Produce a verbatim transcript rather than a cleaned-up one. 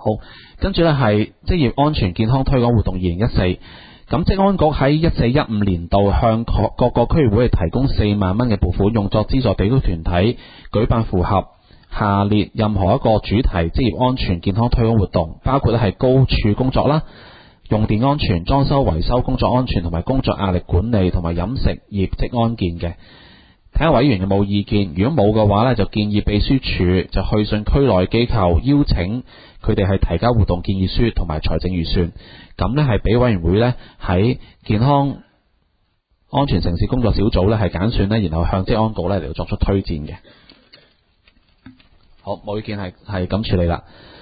好，跟住呢係職業安全健康推廣活動二零一四。咁職安局喺一四一五年度向各個區議會提供四萬蚊嘅撥款，用作資助地區團體舉辦符合下列任何一個主題職業安全健康推廣活動，包括咧係高處工作啦、用電安全、裝修維修工作安全同埋工作壓力管理同埋飲食業職安健嘅。睇下委員有冇意見，如果冇嘅話呢，就建議秘書處就去信區內機構，邀請佢哋係提交活動建議書同埋財政預算，咁呢係俾委員會呢喺健康安全城市工作小組呢係揀選呢，然後向職安局呢嚟到作出推薦嘅。好，冇意見係係咁處理啦。